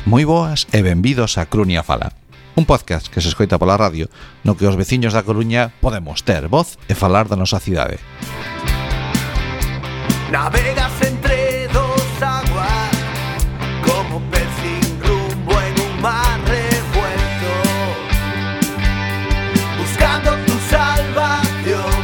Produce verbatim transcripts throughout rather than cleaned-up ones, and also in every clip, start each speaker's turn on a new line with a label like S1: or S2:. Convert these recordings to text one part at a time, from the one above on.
S1: Moi boas e benvidos a Crunia Fala, un podcast que se escoita pola radio no que os veciños da Coruña podemos ter voz e falar da nosa cidade.
S2: Navegas entre dos aguas como pez sin rumbo en un mar revuelto, buscando tu salvación.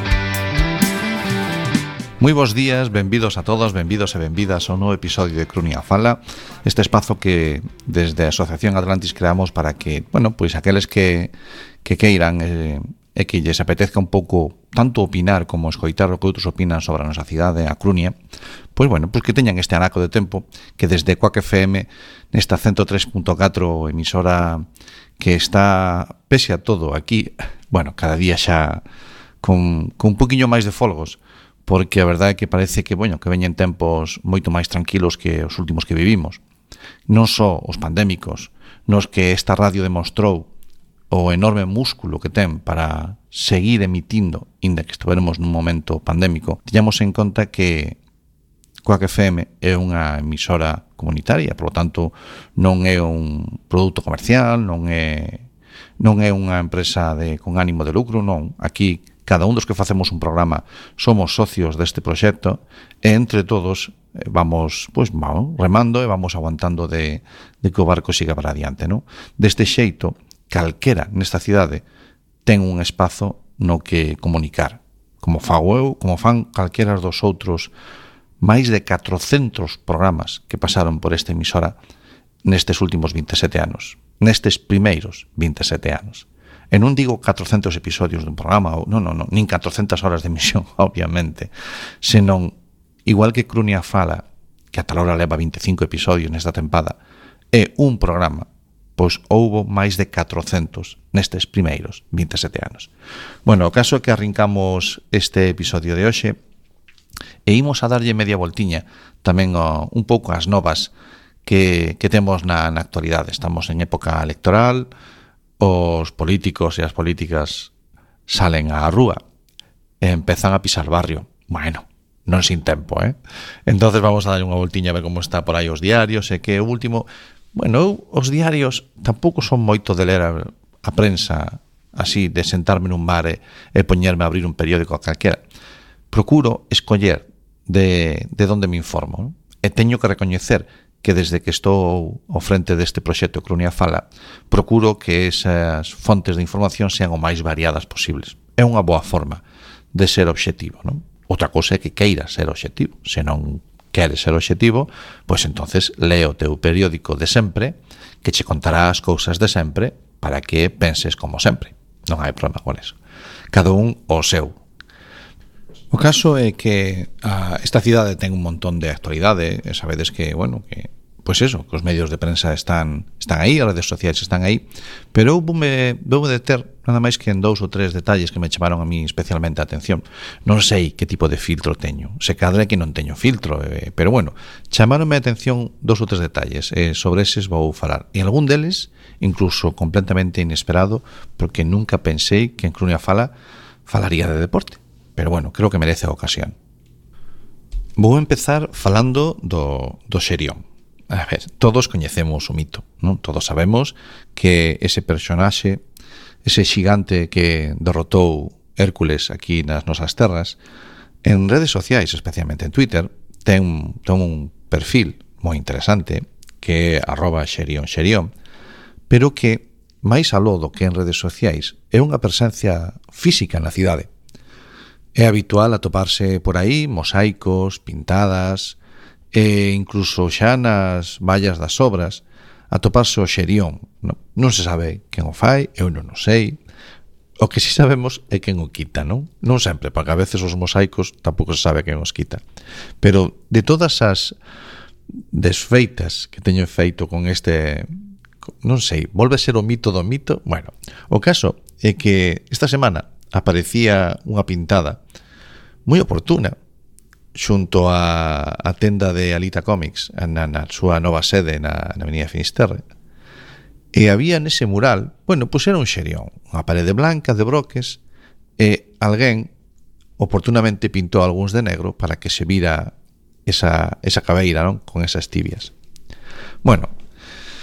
S1: Moi bons días, benvidos a todos, benvidos e benvidas ao novo episodio de Crunia Fala, este espazo que desde a Asociación Atlantis creamos para que, bueno, pois aqueles que, que queiran eh, e que lles apetezca un pouco tanto opinar como escoitar o que outros opinan sobre a nosa cidade, a Crunia, pois bueno, pois que teñan este anaco de tempo que desde Quack F M nesta ciento tres punto catro emisora que está, pese a todo, aquí, bueno, cada día xa con, con un poquinho máis de folgos, porque a verdade é que parece que, bueno, que veñen tempos moito máis tranquilos que os últimos que vivimos. Non só os pandémicos, nos que esta radio demostrou o enorme músculo que ten para seguir emitindo, inda que estuveremos nun momento pandémico, teñamos en conta que Quack F M é unha emisora comunitaria, por lo tanto, non é un produto comercial, non é non é unha empresa de con ánimo de lucro, non. Aquí cada un dos que facemos un programa somos socios deste proxecto e entre todos vamos, pois, vamos remando e vamos aguantando de, de que o barco siga para adiante, non? Deste xeito, calquera nesta cidade ten un espazo no que comunicar, como fago eu, como fan calquera dos outros máis de catrocentos programas que pasaron por esta emisora nestes últimos vinte e sete anos, nestes primeiros vinte e sete anos. E non digo catrocentos episodios dun programa, ou, non, non, non, nin catrocentas horas de emisión, obviamente, senón, igual que Crunia Fala, que ata ahora leva vinte e cinco episodios nesta tempada, é un programa, pois houbo máis de catrocentos nestes primeiros vinte e sete anos. Bueno, o caso é que arrincamos este episodio de hoxe e imos a darlle media voltiña tamén o, un pouco as novas que, que temos na, na actualidade. Estamos en época electoral, os políticos e as políticas salen á rúa e empezan a pisar barrio. Bueno, non sin tempo, eh? Entonces vamos a dar unha voltiña a ver como está por aí os diarios e que o último... Bueno, os diarios tampouco son moito de ler a, a prensa así, de sentarme nun bar e, e poñerme a abrir un periódico a calquera. Procuro escoller de, de onde me informo, non? E teño que recoñecer que desde que estou ao frente deste proxecto Crunia Fala, procuro que esas fontes de información sean o máis variadas posibles. É unha boa forma de ser obxectivo, non? Outra cousa é que queira ser obxectivo. Se non queres ser obxectivo, pois entonces lee o teu periódico de sempre, que che contará as cousas de sempre para que penses como sempre. Non hai problema con eso. Cada un o seu. O caso é que a, esta cidade ten un montón de actualidade, e sabedes que, bueno, que pois eso, que os medios de prensa están están aí, as redes sociais están aí, pero eu voume, voume deter nada máis que en dous ou tres detalles que me chamaron a mí especialmente a atención. Non sei que tipo de filtro teño, se cadra que non teño filtro, eh, pero bueno, chamaronme a atención dous ou tres detalles, e sobre eses vou falar. E algún deles, incluso completamente inesperado, porque nunca pensei que en Crunia Fala falaría de deporte. Pero bueno, creo que merece a ocasión. Vou empezar falando do, do Xerión. A ver, todos coñecemos o mito, non? Todos sabemos que ese personaxe, ese xigante que derrotou Hércules aquí nas nosas terras, en redes sociais, especialmente en Twitter, ten, ten un perfil moi interesante que é arroba xerión xerión, pero que, máis aló do que en redes sociais, é unha presencia física na cidade. É habitual atoparse por aí mosaicos, pintadas e incluso xa nas vallas das obras atoparse o Xerión. Non, non se sabe quen o fai, eu non o sei. O que si sabemos é quen o quita, non? Non sempre, porque a veces os mosaicos tampouco se sabe quen os quita. Pero de todas as desfeitas que teño feito con este... non sei, volve a ser o mito do mito? Bueno, o caso é que esta semana aparecía unha pintada moi oportuna xunto a, a tenda de Alita Comics na, na súa nova sede na, na Avenida Finisterre, e había nese mural, bueno, pois era un xerión, unha parede blanca de broques, e alguén oportunamente pintou algúns de negro para que se vira esa, esa cabeira, non? Con esas tibias. Bueno,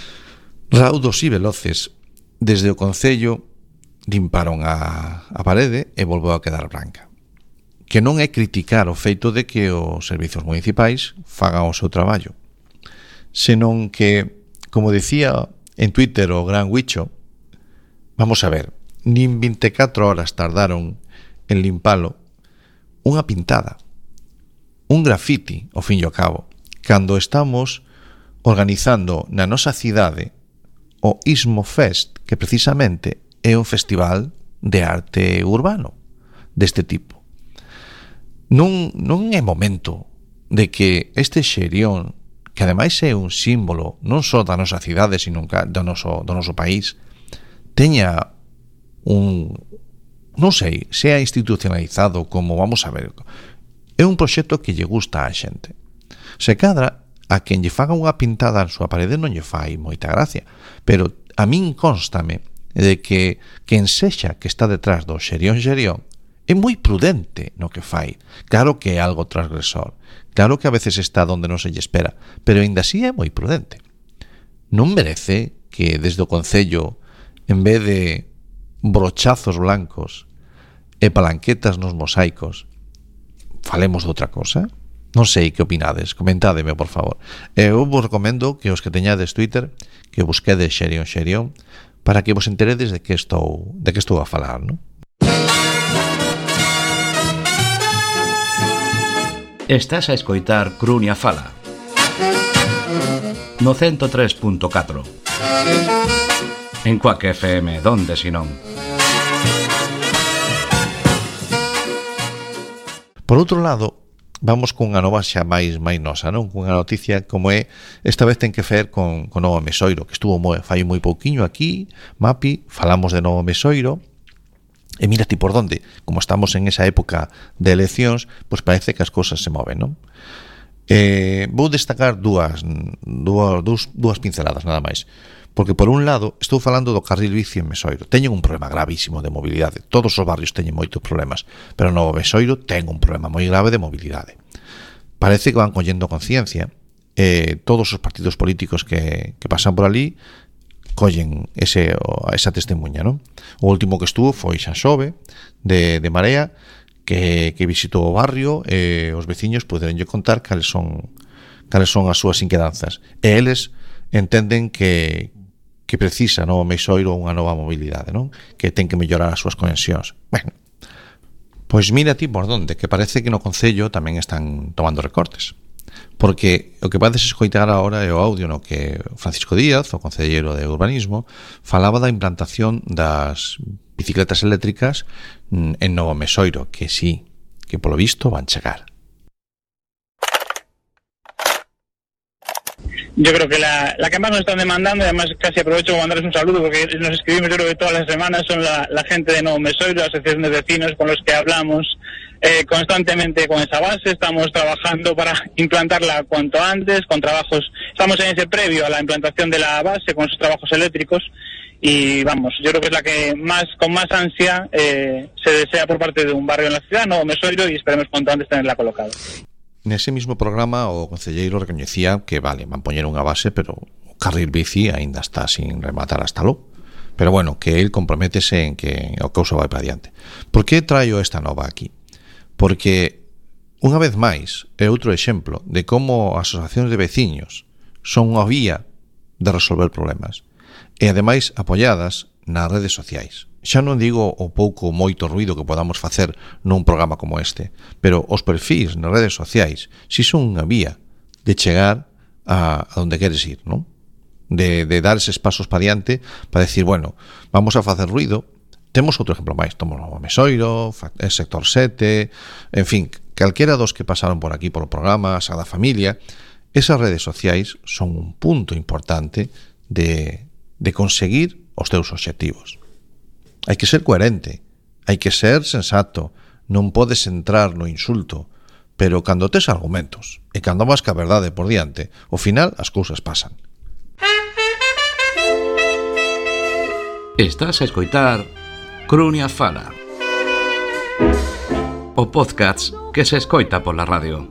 S1: Raudos e veloces, desde o Concello limparon a, a parede e volveu a quedar branca. Que non é criticar o feito de que os servizos municipais fagan o seu traballo, senón que, como dicía en Twitter o gran Huicho, vamos a ver, nin vinte e catro horas tardaron en limpalo unha pintada, un grafiti, ao fin e ao cabo, cando estamos organizando na nosa cidade o Ismo Fest, que precisamente é un festival de arte urbano deste tipo. Non, non é momento de que este xerión, que ademais é un símbolo non só da nosa cidade, sino do noso, do noso país, teña un, non sei, sea institucionalizado como, vamos a ver, é un proxecto que lle gusta á xente. Se cadra, a quen lle faga unha pintada en súa parede non lle fai moita gracia, pero a min constame de que quen sexa que está detrás do xerión xerión é moi prudente no que fai. Claro que é algo transgresor, claro que a veces está onde non se lle espera, pero aínda así é moi prudente. Non merece que desde o Concello, en vez de brochazos blancos e palanquetas nos mosaicos, falemos de outra cosa? Non sei que opinades, comentádeme, por favor. Eu vos recomendo que os que teñades Twitter, que busquedes xerión xerión, para que vos enteredes de que estou, de que estou a falar, non?
S3: Estás a escoitar Crunia Fala no ciento tres punto catro en Quack F M, donde si non.
S1: Por outro lado, vamos cunha nova xa máis máis nosa, non? Cunha noticia como é, esta vez ten que ver con, con Novo Mesoiro, que estuvo moi, fai moi pouquiño aquí, Mapi, falamos de Novo Mesoiro, e mira ti por donde, como estamos en esa época de eleccións, pois parece que as cousas se moven, non? Eh, vou destacar dúas, dúas, dúas, dúas pinceladas, nada máis. Porque, por un lado, estou falando do carril bici en Mesoiro. Teñen un problema gravísimo de mobilidade. Todos os barrios teñen moitos problemas, pero Novo Mesoiro ten un problema moi grave de mobilidade. Parece que van collendo conciencia. Eh, todos os partidos políticos que, que pasan por ali collen ese, esa testemunha, non? O último que estuvo foi Xanxove, de, de Marea, que, que visitou o barrio, e os veciños poderonlle contar cales son, cales son as súas inquedanzas. E eles entenden que que precisa Novo Mesoiro unha nova mobilidade, non? Que ten que mellorar as súas conexións. Bueno, pois mira ti por donde, que parece que no Concello tamén están tomando recortes. Porque o que podes escoitar agora é o audio no que Francisco Díaz, o concelleiro de Urbanismo, falaba da implantación das bicicletas eléctricas en Novo Mesoiro, que sí, que polo visto van chegar.
S4: Yo creo que la, la que más nos están demandando, y además casi aprovecho para mandarles un saludo porque nos escribimos, yo creo que todas las semanas, son la, la gente de Novo Mesoiro, la asociación de vecinos con los que hablamos eh, constantemente con esa base. Estamos trabajando para implantarla cuanto antes, con trabajos, estamos en ese previo a la implantación de la base, con esos trabajos eléctricos, y vamos, yo creo que es la que más con más ansia eh, se desea por parte de un barrio en la ciudad, Novo Mesoiro, y esperemos cuanto antes tenerla colocada.
S1: Nese mismo programa o concelleiro recoñecía que, vale, van poñer unha base, pero o carril bici aínda está sin rematar hasta lo. Pero bueno, que el comprométese en que o cousa vai para diante. Por que traio esta nova aquí? Porque, unha vez máis, é outro exemplo de como as asociacións de veciños son unha vía de resolver problemas, e ademais apoiadas nas redes sociais. Xa non digo o pouco moito ruido que podamos facer nun programa como este, pero os perfis nas redes sociais si son unha vía de chegar a, a onde queres ir, non? De, de dar eses pasos para diante para decir, bueno, vamos a facer ruido. Temos outro exemplo máis, tomo Novo Mesoiro, el sector sete, en fin, calquera dos que pasaron por aquí polo programa, Sagrada Familia. Esas redes sociais son un punto importante de, de conseguir os teus obxectivos. Hai que ser coherente, hai que ser sensato, non podes entrar no insulto, pero cando tes argumentos e cando vas ca verdade por diante, ao final as cousas pasan.
S3: Estás a escoitar Crunia Fala, o podcast que se escoita pola radio.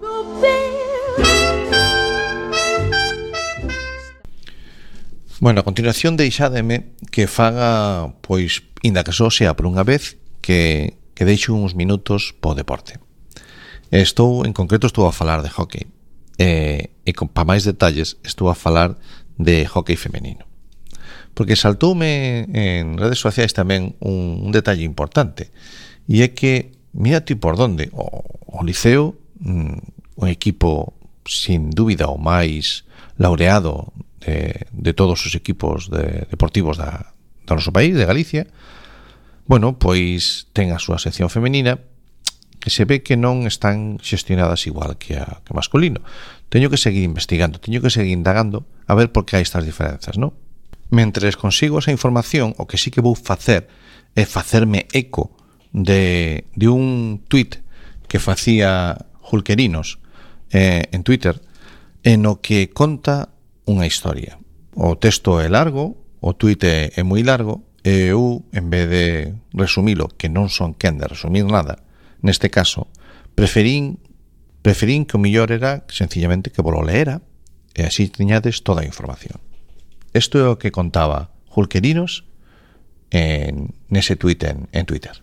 S1: Bueno, a continuación deixádeme que faga, pois, inda que só sea por unha vez, que, que deixo uns minutos po deporte. Estou, en concreto, estou a falar de hockey. E, e con, pa máis detalles, estou a falar de hockey femenino. Porque saltoume en redes sociais tamén un, un detalle importante. E é que, mira ti por donde, o, o Liceo, mm, un equipo, sin dúbida, o máis laureado de, de todos os equipos de, deportivos da, do noso país, de Galicia, bueno, pois ten a súa sección femenina que se ve que non están xestionadas igual que a que masculino. Teño que seguir investigando, teño que seguir indagando a ver por que hai estas diferenzas, non? Mentres consigo esa información, o que sí que vou facer é facerme eco de, de un tuit que facía Julquerinos eh, en Twitter, en o que conta unha historia. O texto é largo, o tuit é, é moi largo, e eu, en vez de resumilo, que non son quen de resumir nada, neste caso, preferín preferín que o millor era sencillamente que volo leera e así tiñades toda a información. Isto é o que contaba Julquerinos en nese tuit en, en Twitter.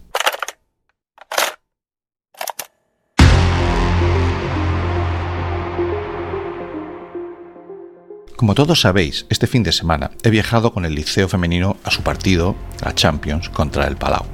S1: Como todos sabéis, este fin de semana he viajado con el Liceo femenino a su partido, a Champions, contra el Palau.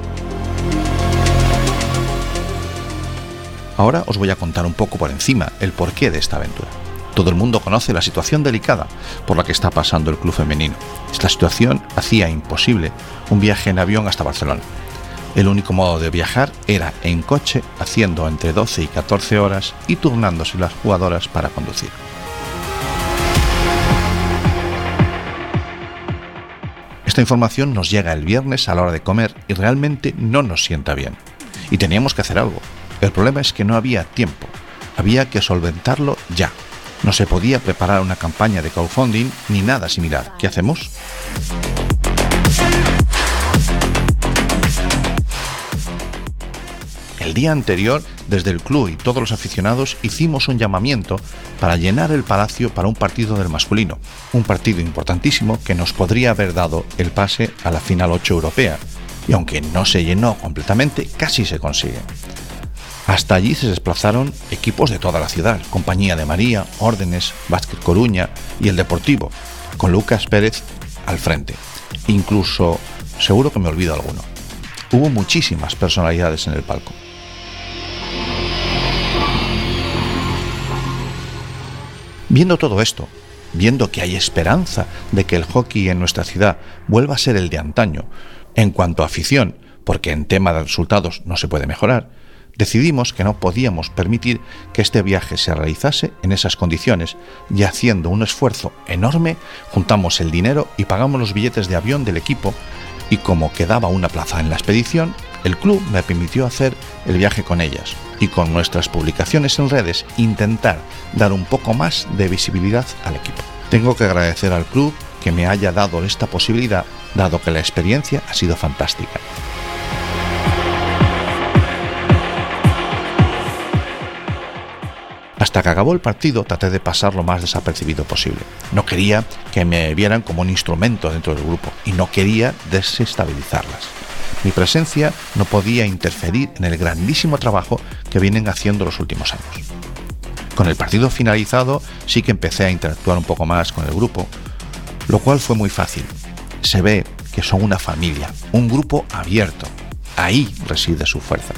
S1: Ahora os voy a contar un poco por encima el porqué de esta aventura. Todo el mundo conoce la situación delicada por la que está pasando el club femenino. Esta situación hacía imposible un viaje en avión hasta Barcelona. El único modo de viajar era en coche, haciendo entre doce y catorce horas y turnándose las jugadoras para conducir. Esta información nos llega el viernes a la hora de comer y realmente no nos sienta bien. Y teníamos que hacer algo. El problema es que no había tiempo. Había que solventarlo ya. No se podía preparar una campaña de crowdfunding ni nada similar. ¿Qué hacemos? El día anterior, desde el club y todos los aficionados, hicimos un llamamiento para llenar el palacio para un partido del masculino, un partido importantísimo que nos podría haber dado el pase a la final ocho europea, y aunque no se llenó completamente, casi se consigue. Hasta allí se desplazaron equipos de toda la ciudad, Compañía de María, Órdenes, Básquet Coruña y el Deportivo, con Lucas Pérez al frente. Incluso, seguro que me olvido alguno. Hubo muchísimas personalidades en el palco. Viendo todo esto, viendo que hay esperanza de que el hockey en nuestra ciudad vuelva a ser el de antaño, en cuanto a afición, porque en tema de resultados no se puede mejorar, decidimos que no podíamos permitir que este viaje se realizase en esas condiciones y haciendo un esfuerzo enorme, juntamos el dinero y pagamos los billetes de avión del equipo y como quedaba una plaza en la expedición, el club me permitió hacer el viaje con ellas y con nuestras publicaciones en redes intentar dar un poco más de visibilidad al equipo. Tengo que agradecer al club que me haya dado esta posibilidad, dado que la experiencia ha sido fantástica. Hasta que acabó el partido traté de pasar lo más desapercibido posible. No quería que me vieran como un instrumento dentro del grupo y no quería desestabilizarlas. Mi presencia no podía interferir en el grandísimo trabajo que vienen haciendo los últimos años. Con el partido finalizado sí que empecé a interactuar un poco más con el grupo, lo cual fue muy fácil. Se ve que son una familia, un grupo abierto. Ahí reside su fuerza.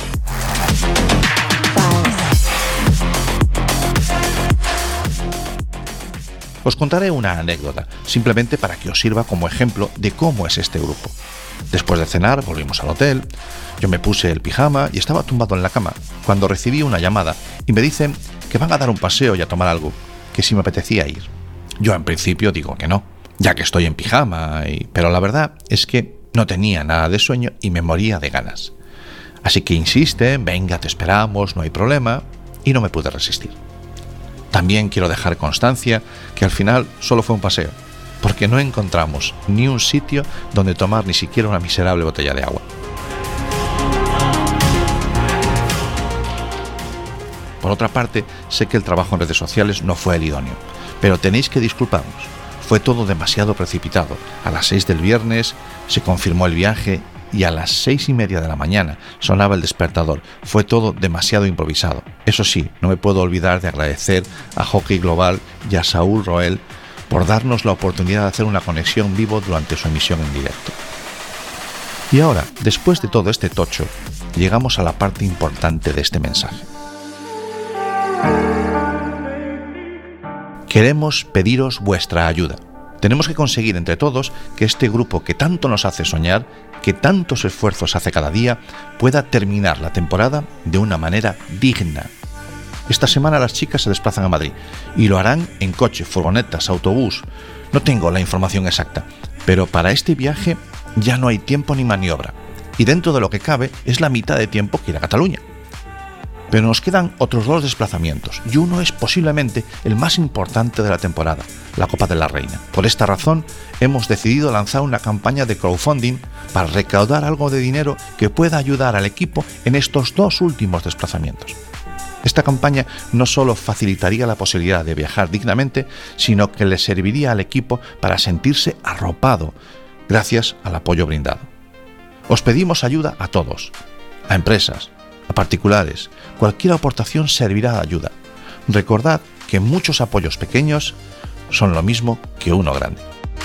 S1: Os contaré una anécdota, simplemente para que os sirva como ejemplo de cómo es este grupo. Después de cenar, volvimos al hotel, yo me puse el pijama y estaba tumbado en la cama, cuando recibí una llamada y me dicen que van a dar un paseo y a tomar algo, que si me apetecía ir. Yo en principio digo que no, ya que estoy en pijama, y... pero la verdad es que no tenía nada de sueño y me moría de ganas. Así que insisten, venga, te esperamos, no hay problema, y no me pude resistir. También quiero dejar constancia que al final solo fue un paseo, porque no encontramos ni un sitio donde tomar ni siquiera una miserable botella de agua. Por otra parte, sé que el trabajo en redes sociales no fue el idóneo, pero tenéis que disculparnos, Fue todo demasiado precipitado. A las seis del viernes se confirmó el viaje y a las seis y media de la mañana sonaba el despertador. Fue todo demasiado improvisado. Eso sí, no me puedo olvidar de agradecer a Hockey Global y a Saúl Roel por darnos la oportunidad de hacer una conexión vivo durante su emisión en directo. Y ahora, después de todo este tocho, llegamos a la parte importante de este mensaje. Queremos pediros vuestra ayuda. Tenemos que conseguir entre todos que este grupo que tanto nos hace soñar, que tantos esfuerzos hace cada día, pueda terminar la temporada de una manera digna. Esta semana las chicas se desplazan a Madrid y lo harán en coche, furgonetas, autobús. No tengo la información exacta, pero para este viaje ya no hay tiempo ni maniobra. Y dentro de lo que cabe es la mitad de tiempo que ir a Cataluña. Pero nos quedan otros dos desplazamientos y uno es posiblemente el más importante de la temporada, la Copa de la Reina. Por esta razón hemos decidido lanzar una campaña de crowdfunding para recaudar algo de dinero que pueda ayudar al equipo en estos dos últimos desplazamientos. Esta campaña no solo facilitaría la posibilidad de viajar dignamente, sino que le serviría al equipo para sentirse arropado gracias al apoyo brindado. Os pedimos ayuda a todos, a empresas, a particulares. Cualquier aportación servirá de ayuda. Recordad que muchos apoyos pequeños son lo mismo que uno grande.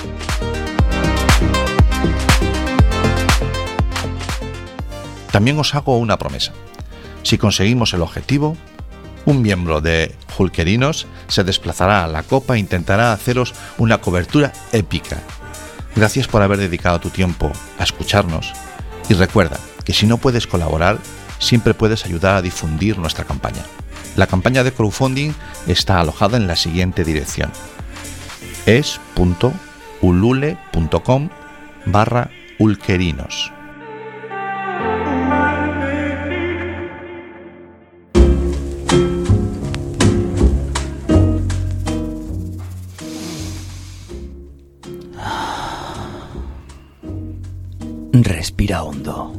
S1: También os hago una promesa. Si conseguimos el objetivo, un miembro de Hulkerinos se desplazará a la Copa e intentará haceros una cobertura épica. Gracias por haber dedicado tu tiempo a escucharnos y recuerda que si no puedes colaborar, siempre puedes ayudar a difundir nuestra campaña. La campaña de crowdfunding está alojada en la siguiente dirección: es.ulule.com barra Hulkerinos.
S5: Respira hondo.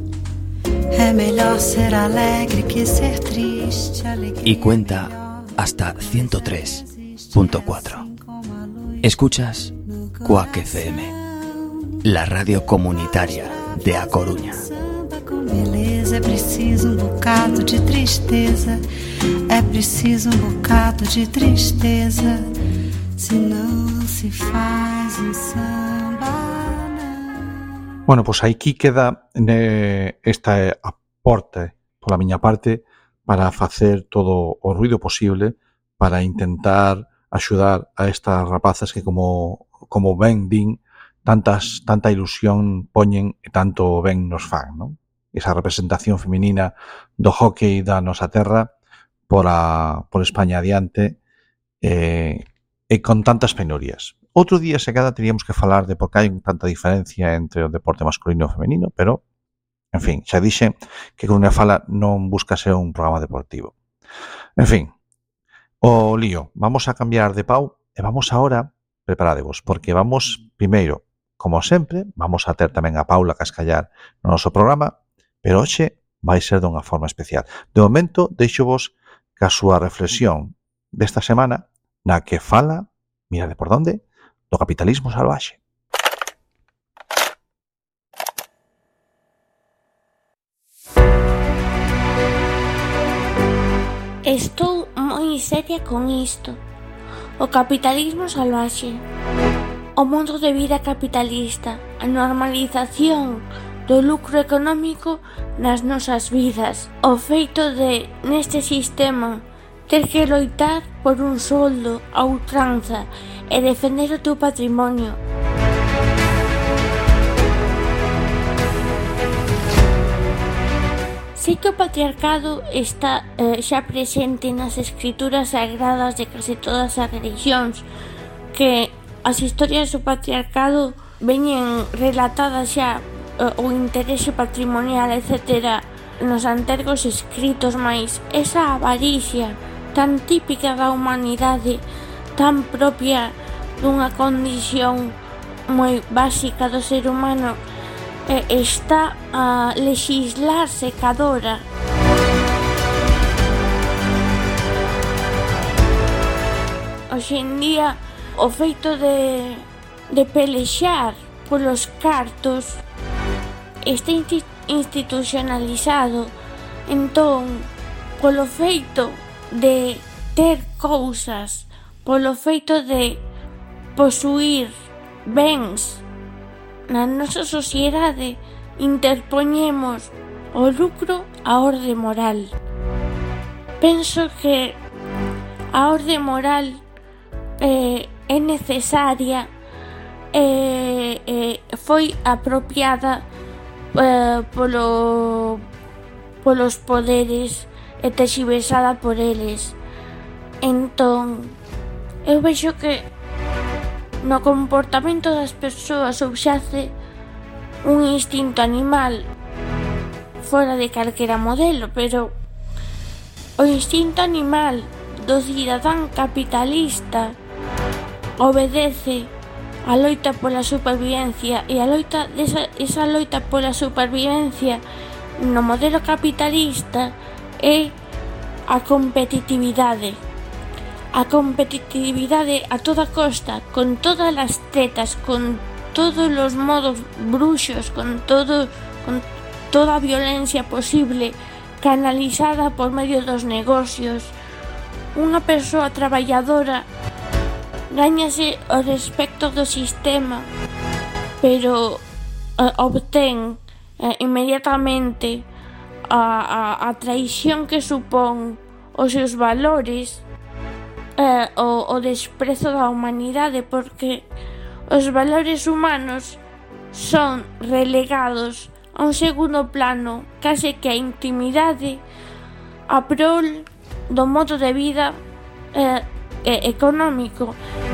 S5: Y cuenta hasta ciento tres punto cuatro. Escuchas Quack F M, la radio comunitaria de A Coruña.
S6: É preciso um bocado de tristeza, é preciso um bocado de tristeza, se não se faz um samba.
S1: Bueno, pues aquí queda este aporte por la miña parte para facer todo o ruido posible para intentar axudar a estas rapazas que como como ben din tantas tanta ilusión poñen e tanto ben nos fan, non? Esa representación feminina do hockey da nosa terra por a por España adiante eh, e con tantas penurias. Outro día, se cada, teríamos que falar de por que hai tanta diferencia entre o deporte masculino e femenino, pero, en fin, xa dixen que Coruña Fala non busca ser un programa deportivo. En fin, o lío, vamos a cambiar de pau e vamos ahora, preparadevos, porque vamos, primeiro, como sempre, vamos a ter tamén a Paula Cascallar no noso programa, pero hoxe vai ser dunha forma especial. De momento, deixo-vos ca súa reflexión desta semana na que fala, mirade por donde, do capitalismo salvaxe.
S7: Estou moi seria con isto. O capitalismo salvaxe. O mundo de vida capitalista. A normalización do lucro económico nas nosas vidas. O feito de, neste sistema, ter que loitar por un soldo a ultranza e defender o teu patrimonio. Sei que o patriarcado está eh, xa presente nas escrituras sagradas de case todas as religións, que as historias do patriarcado veñen relatadas xa eh, o interese patrimonial, etcétera, nos antergos escritos, máis esa avaricia tan típica da humanidade, tan propia dunha condición moi básica do ser humano, eh, está a lexislarse cadora. Hoxe en día o feito de, de pelexar polos cartos está institucionalizado. Entón, polo feito de ter cousas, polo feito de posuir bens na nosa sociedade, interpoñemos o lucro á orde moral. Penso que a orde moral eh, é necesaria, eh, eh, foi apropiada eh, polo, polos poderes e terxiversada por eles. Entón, eu vexo que no comportamento das persoas subxace un instinto animal fora de calquera modelo, pero o instinto animal do cidadán capitalista obedece a loita pola supervivencia, e a loita desa, esa loita pola supervivencia no modelo capitalista é a competitividade. A competitividade a toda costa, con todas as tetas, con todos os modos bruxos, con todo, con toda a violencia posible canalizada por medio dos negocios. Unha persoa traballadora gáñase o respecto do sistema, pero eh, obtén eh, inmediatamente a, a, a traición que supón os seus valores, eh, o, o desprezo da humanidade, porque os valores humanos son relegados a un segundo plano, case que a intimidade, a prol do modo de vida eh, eh, económico.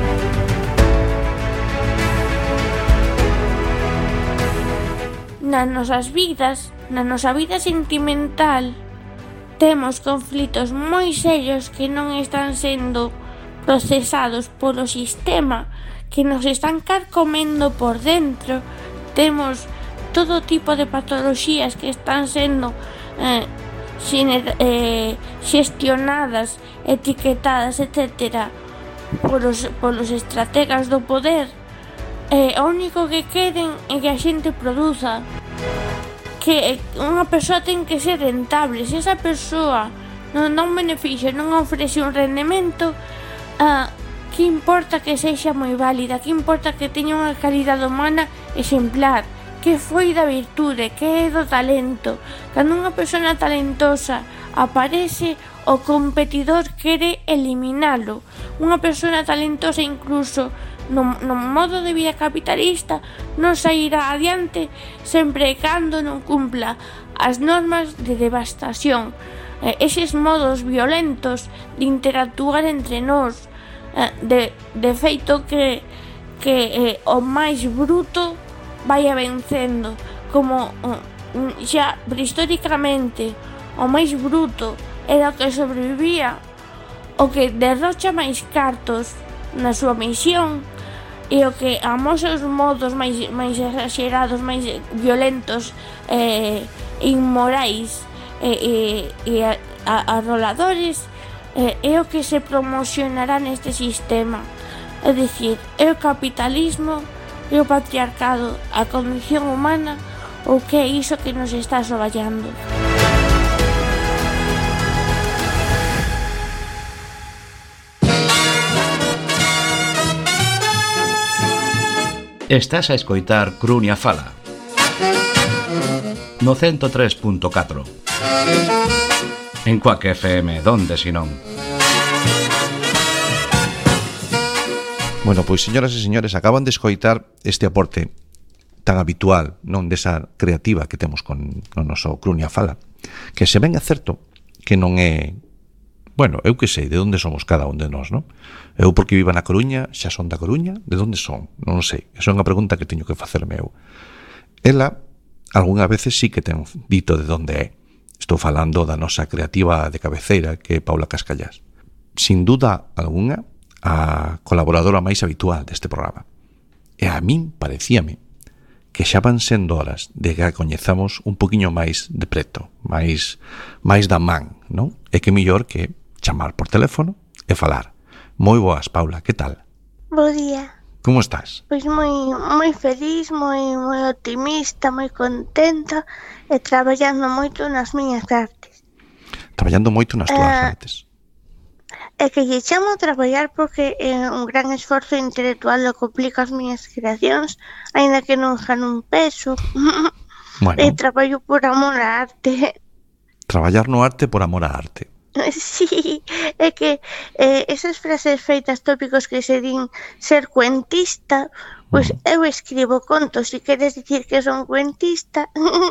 S7: Nas nosas vidas, na nosa vida sentimental, temos conflitos moi serios que non están sendo procesados polo sistema, que nos están carcomendo por dentro. Temos todo tipo de patoloxías que están sendo eh, eh, xestionadas, etiquetadas, etcétera, polos, polos estrategas do poder. Eh, o único que queren é que a xente produza, que unha persoa ten que ser rentable. Se esa persoa non dá un beneficio, non ofrece un rendemento, ah, que importa que sexa moi válida, que importa que teña unha calidade humana exemplar, que foi da virtude, que é do talento. Cando unha persona talentosa aparece, o competidor quere eliminalo. Unha persona talentosa incluso no, no modo de vida capitalista non sairá adiante sempre e cando non cumpla as normas de devastación, eh, eses modos violentos de interactuar entre nós, eh, de, de feito que, que eh, o máis bruto vai vencendo, como eh, xa prehistóricamente o máis bruto era o que sobrevivía, o que derrocha máis cartos na súa misión, e o que amosa os modos máis, máis exagerados, máis violentos e eh, inmorais e, e, e a, a, arroladores, eh, é o que se promocionará neste sistema. É dicir, é o capitalismo, é o patriarcado, a condición humana, ou que é iso que nos está asovallando.
S3: Estás a escoitar Crunia Fala no ciento tres punto catro en Quack F M, donde si non.
S1: Bueno, pois señoras e señores, acaban de escoitar este aporte tan habitual, non desa creativa que temos con o noso Crunia Fala, que se ben é certo que non é, bueno, eu que sei de onde somos cada un de nós, non? Eu porque viva na Coruña, xa son da Coruña, de onde son? Non sei, esa é unha pregunta que teño que facerme eu. Ela, algunhas veces sí que ten dito de onde é. Estou falando da nosa creativa de cabeceira, que é Paula Cascallás. Sin duda algunha, a colaboradora máis habitual deste programa. E a min parecíame que xa van sendo horas de que a coñezamos un poquinho máis de preto, máis, máis da man, non? E que mellor que chamar por teléfono e falar. Moi boas, Paula, que tal?
S8: Bo día.
S1: Como estás?
S8: Pois moi moi feliz, moi moi optimista, moi contenta e traballando moito nas miñas artes.
S1: Traballando moito nas túas
S8: Eh,
S1: artes.
S8: É que lle chamo a traballar porque é un gran esforzo intelectual o que complica as miñas creacións, aínda que non fan un peso.
S1: Bueno,
S8: E traballo por amor á arte.
S1: traballar no arte por amor á arte.
S8: Sí, é que eh, esas frases feitas tópicos que se din ser cuentista, pois eu escribo contos, se queres dicir que son cuentista.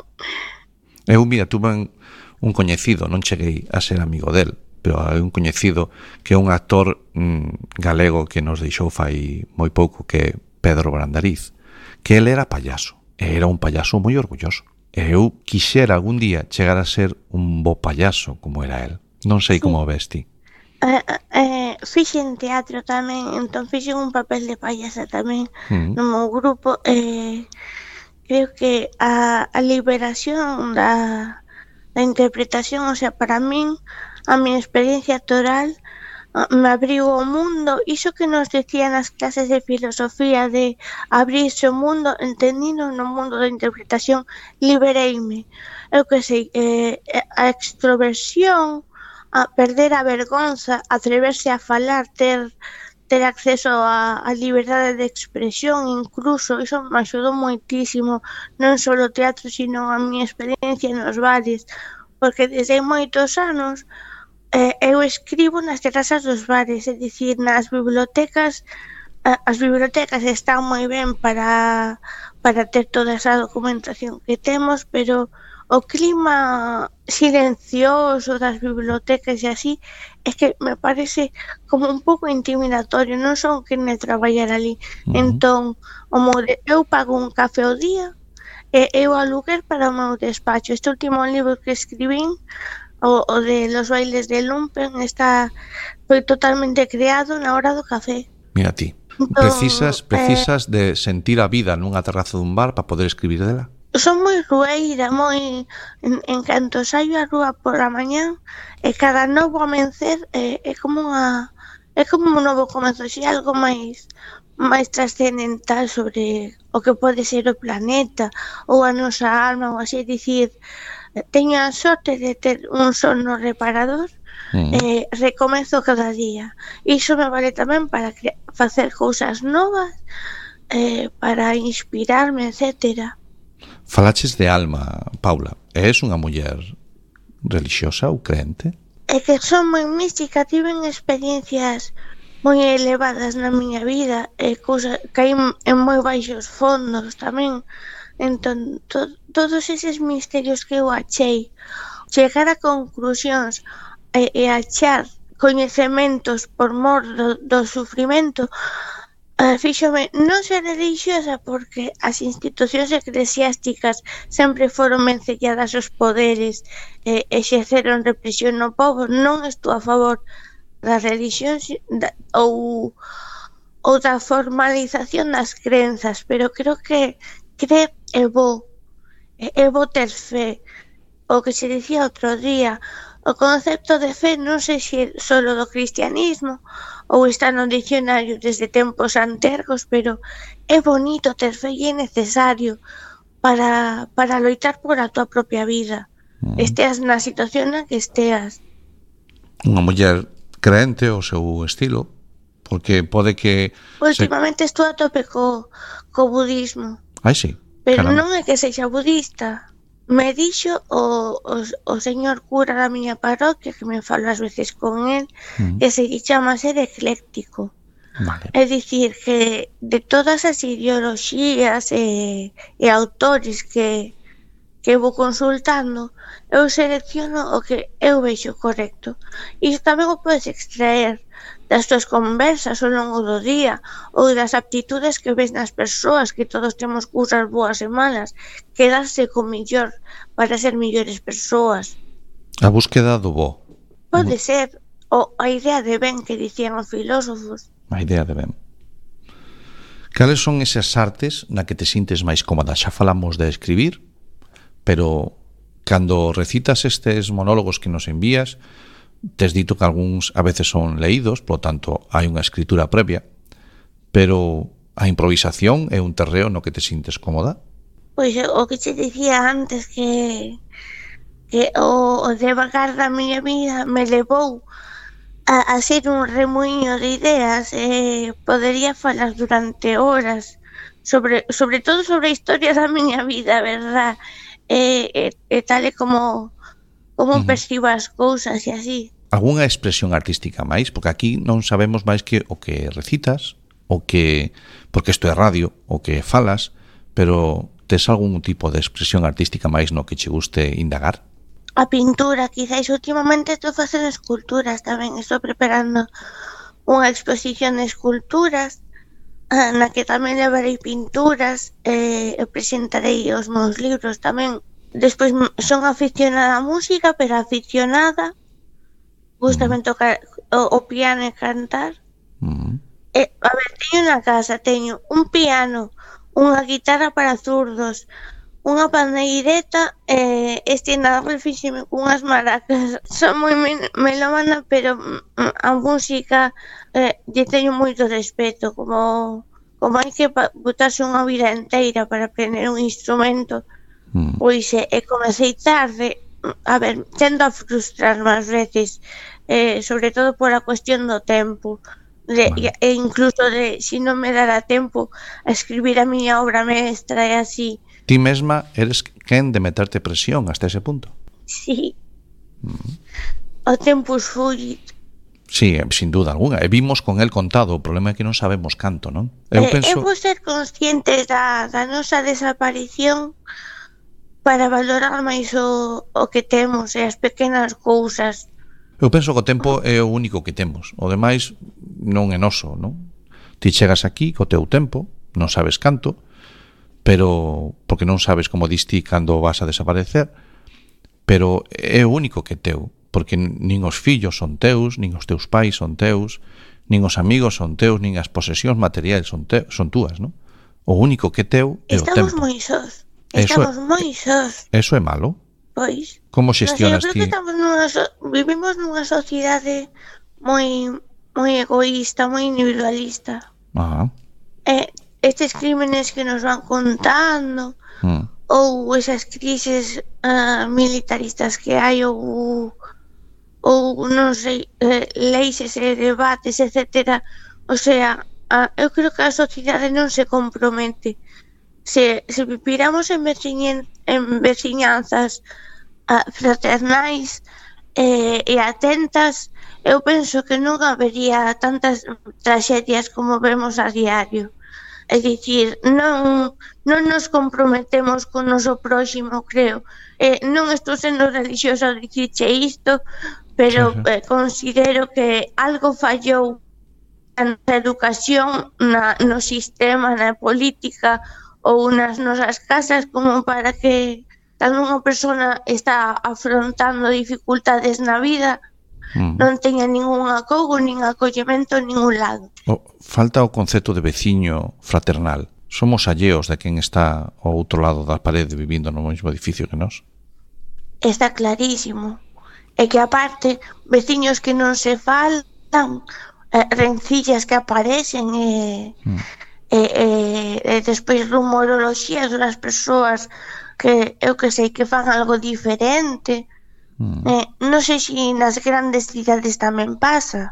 S1: Eu, mira, tuve un coñecido, non cheguei a ser amigo del, pero hai un coñecido que é un actor mm, galego que nos deixou fai moi pouco, que é Pedro Brandariz, que ele era payaso, e era un payaso moi orgulloso. E eu quixera algún día chegar a ser un bo payaso como era el. Non sei como o ves ti.
S8: Eh, eh, fixen teatro tamén, entón fixen un papel de payasa tamén
S1: Mm.
S8: no meu grupo. Eh, creo que a, a liberación da, da interpretación, o sea, para min, a miña experiencia actoral ah, me abriu o mundo. Iso que nos decían nas clases de filosofía de abrirse o mundo, entendino no mundo da interpretación, libereime. Eu que sei, eh, a extroversión, a perder a vergonza, atreverse a falar, ter ter acceso a, a liberdade de expresión, incluso, iso me axudou moitísimo, non só o teatro, sino a miña experiencia nos bares, porque desde moitos anos eh, eu escribo nas terrazas dos bares, é dicir, nas bibliotecas. A- as bibliotecas están moi ben para para ter toda esa documentación que temos, pero o clima silencioso das bibliotecas e así é que me parece como un pouco intimidatorio, non son quen de traballar ali.
S1: Ujú.
S8: Entón, o meu de- eu pago un café ao día e eu aluguer para o meu despacho. Este último libro que escribín, o, o de Los bailes de Lumpen, está foi totalmente creado na hora do café.
S1: Mira ti.
S8: Entón,
S1: Precisas,
S8: eh,
S1: precisas de sentir a vida nunha terraza dun bar para poder escribir dela?
S8: Son moi rueira, moi en, en canto saio á rúa por a mañán e cada novo amencer é, é como unha é como un novo comezo, xe algo máis máis trascendental sobre o que pode ser o planeta ou a nosa alma ou así, dicir, teño a sorte de ter un sono reparador.
S1: Mm.
S8: Eh, recomezo cada día. Iso me vale tamén para cre- facer cousas novas, eh, para inspirarme, etcétera.
S1: Falaches de alma, Paula. És unha muller relixiosa ou crente?
S8: É que son moi mística, tiven experiencias moi elevadas na miña vida, e cousa, caí en moi baixos fondos tamén. Entón, to, todos eses misterios que eu achei, chegar a conclusións e, e achar coñecementos por mor do, do sufrimento, eh, fíxome non ser relixiosa porque as institucións eclesiásticas sempre foron vencelladas os poderes e eh, exerceron represión no povo. Non estou a favor da religión da, ou, ou da formalización das crenzas, pero creo que crer é bo, é, é bo ter fe. O que se dicía outro día, o concepto de fe non sei se solo do cristianismo ou está no dicionario desde tempos antergos, pero é bonito ter fe e é necesario para, para loitar por a tua propia vida,
S1: Mm.
S8: esteas na situación na que esteas.
S1: Unha muller crente ao seu estilo, porque pode que...
S8: Últimamente estou a tope co, co budismo,
S1: Ai, sí.
S8: pero
S1: Caramba.
S8: non é que sexa budista. Me dixo o, o, o señor cura da miña parroquia, que me falo ás veces con el,
S1: Mm.
S8: que se lle chama ser ecléctico.
S1: Vale.
S8: É dicir, que de todas as ideoloxías e, e autores que, que vou consultando, eu selecciono o que eu vexo correcto. Iso tamén o podes extraer das tuas conversas ao longo do día ou das aptitudes que ves nas persoas, que todos temos cousas boas e malas, quedarse co millor para ser millores persoas.
S1: A búsqueda do bo.
S8: Pode ser o a idea de ben que dicían os filósofos.
S1: A idea de ben. Cales son esas artes na que te sintes máis cómoda? Xa falamos de escribir, pero cando recitas estes monólogos que nos envías, tes dito que algúns a veces son leídos, por lo tanto hai unha escritura previa, pero a improvisación é un terreo no que te sintes cómoda?
S8: Pois o que che dicía antes, que que o, o devagar da miña vida me levou a, a ser un remoinho de ideas. Eh, podería falar durante horas sobre, sobre todo sobre a historia da miña vida, verdad? E, e, e tal e como como uh-huh. percibo as cousas e así.
S1: Algúnha expresión artística máis? Porque aquí non sabemos máis que o que recitas, o que, porque isto é radio, o que falas, pero tes algún tipo de expresión artística máis no que che guste indagar?
S8: A pintura, quizáis. Últimamente estou facendo esculturas tamén. Estou preparando unha exposición de esculturas na que tamén levarei pinturas e eh, presentarei os meus libros tamén. Despois son aficionada á música, pero aficionada. Gústame mm. tocar o, o piano e cantar. Mm. E, a ver, teño na casa, teño un piano, unha guitarra para zurdos, unha pandeireta e eh, este Nadal fíxeme cunhas maracas. Son moi melómana, pero a música eh, lle teño moito respeto, como como hai que botarse unha vida inteira para aprender un instrumento. Mm. Pois e eh, comecei tarde, a ver, tendo a frustrar máis veces, eh, sobre todo por a cuestión do tempo. De, vale. E incluso de si non me dará tempo a escribir a miña obra mestra e así.
S1: Ti mesma eres quen de meterte presión hasta ese punto?
S8: Sí. Mm. O tempus fugit.
S1: Sí, sin duda alguna. E vimos con el contado. O problema é que non sabemos canto, non?
S8: Eu eh, penso... Hemos ser conscientes da, da nosa desaparición para valorar máis o, o que temos e as pequenas cousas.
S1: Eu penso que o tempo é o único que temos. O demais non é noso, non? Ti chegas aquí co teu tempo, non sabes canto, pero porque non sabes, como diste, cando vas a desaparecer, pero é o único que é teu, porque nin os fillos son teus, nin os teus pais son teus, nin os amigos son teus, nin as posesións materiais son te, son túas, non? O único que é teu é o tempo.
S8: Estamos moi sós. Estamos moi sós.
S1: Eso é malo?
S8: Pois.
S1: Como xestionas
S8: no sé,
S1: ti?
S8: Estamos nunha so... vivimos nunha sociedade moi moi egoísta, moi individualista.
S1: Ah.
S8: Eh, estes crímenes que nos van contando, mm. ou esas crises uh, militaristas que hai, ou ou non sei, eh, leis e debates, etcétera. O sea, uh, eu creo que a sociedade non se compromete. Se, se viviramos en, veciñen, en veciñanzas uh, fraternais eh, e atentas, eu penso que non habería tantas tragedias como vemos a diario. É dicir, non, non nos comprometemos con o noso próximo, creo. Eh, non estou sendo religiosa ao dicirche isto, pero sí, sí. Eh, considero que algo fallou na educación, na, no sistema, na política ou nas nosas casas, como para que cando unha persona está afrontando dificultades na vida mm. non teña ningún acogo, nin acollemento en ningún lado.
S1: Oh, falta o concepto de veciño fraternal. Somos alleos de quen está ao outro lado da parede vivindo no mesmo edificio que nós.
S8: Está clarísimo. E que aparte, veciños que non se falan, eh, rencillas que aparecen e... Mm. E, e, e despois rumoroloxías das persoas que eu que sei que fan algo diferente. mm. eh, non sei se nas grandes cidades tamén pasa.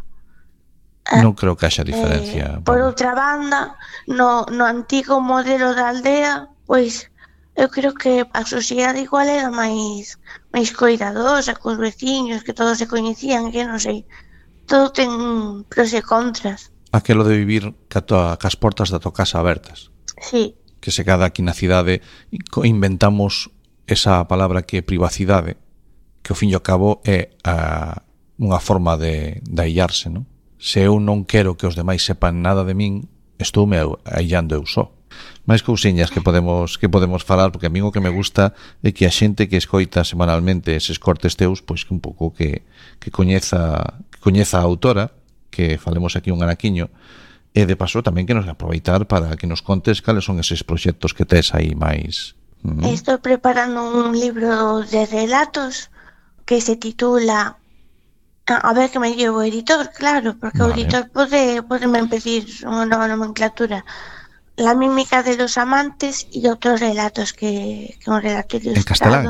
S1: Non creo que haxa diferencia.
S8: eh, Por outra banda, no, no antigo modelo da aldea, pois eu creo que a sociedade igual era máis máis coidadosa cos veciños, que todos se coñecían, que non sei, todo ten pros e contras.
S1: Aquelo de vivir ca toa, cas portas da tua casa abertas.
S8: Sí.
S1: Que se cada aquí na cidade inventamos esa palabra que é privacidade, que ao fin e ao cabo é a, unha forma de, de aillarse, non? Se eu non quero que os demais sepan nada de min, estoume aillando eu só. máis cousiñas que podemos que podemos falar, porque a mí o que me gusta é que a xente que escoita semanalmente eses cortes teus, pois que un pouco que, que coñeza que coñeza a autora, que falemos aquí un anaquiño, e de paso tamén que nos aproveitar para que nos contes cales son eses proxectos que tes aí máis. Mm.
S8: Estou preparando un libro de relatos que se titula A ver que me llevo o editor, claro, porque o
S1: Vale.
S8: editor pode, pode me pedir unha nova nomenclatura. La mímica de los amantes e outros relatos que, que un relato ilustrado.
S1: En castelán?